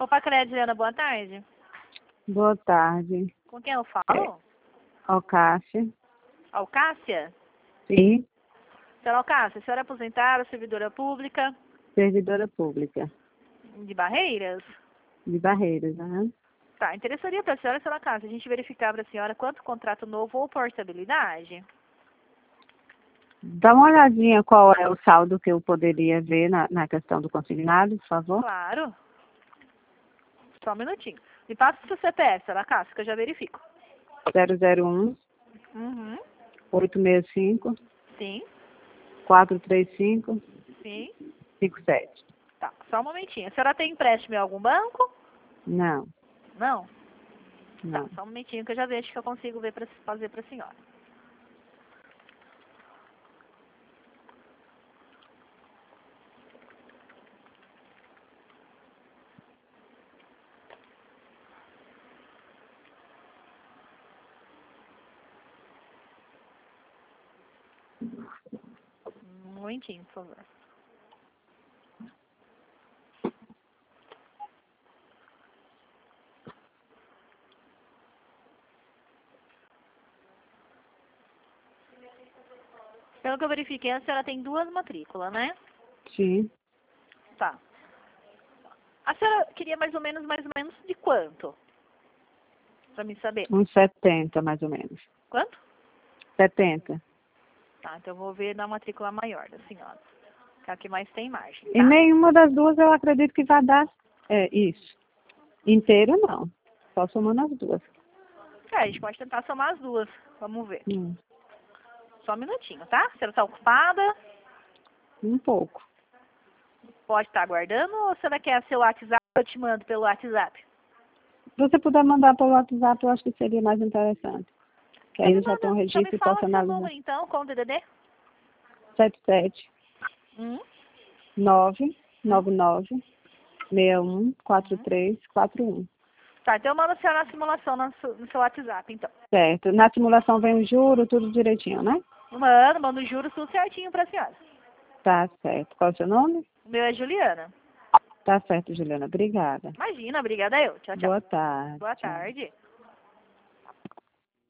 Opa, Juliana, boa tarde. Boa tarde. Com quem eu falo? Alcácia. Alcácia? Sim, Senhora Alcácia, a senhora é aposentada, servidora pública servidora pública de Barreiras? de Barreiras, né? Tá, interessaria para a senhora, senhora Alcácia, a gente verificar para a senhora quanto contrato novo ou portabilidade? Dá uma olhadinha qual é o saldo que eu poderia ver na questão do consignado, por favor. Claro. Só um minutinho. Me passa o seu CPF, senhora Alcácia, que eu já verifico. 001 Uhum. 865 Sim, 435 sim. 57. Tá, só um momentinho. A senhora tem empréstimo em algum banco? Não, Não? Tá, não. só um momentinho que eu já vejo que eu consigo ver fazer para a senhora. Um momentinho, por favor. Pelo que eu verifiquei, a senhora tem 2 matrículas, né? Sim, Tá. A senhora queria mais ou menos de quanto? Pra mim saber. uns 70 mais ou menos. Quanto? 70. Tá, então eu vou ver na matrícula maior da senhora. Que é a que mais tem margem, E tá? nenhuma das duas eu acredito que vai dar isso. Inteiro não. Só somando as duas. A gente pode tentar somar as duas. Vamos ver. Hum, Só um minutinho, tá? A senhora tá ocupada? um pouco. Pode estar aguardando ou a senhora quer seu WhatsApp? Eu te mando pelo WhatsApp. Se você puder mandar pelo WhatsApp, eu acho que seria mais interessante. Que aí eu já tenho um Então me registro e fala posso seu analisar. número então, com o DDD. 77 Hum? 999 61 43 41. Tá, então eu mando a senhora na simulação no seu WhatsApp, então. Certo. Na simulação vem o juro, tudo direitinho, né? Mando os juros tudo certinho pra senhora. Tá certo. Qual é o seu nome? O meu é Juliana. Tá certo, Juliana. Obrigada. Imagina, obrigada eu. Tchau, tchau. Boa tarde. Boa Tchau. tarde.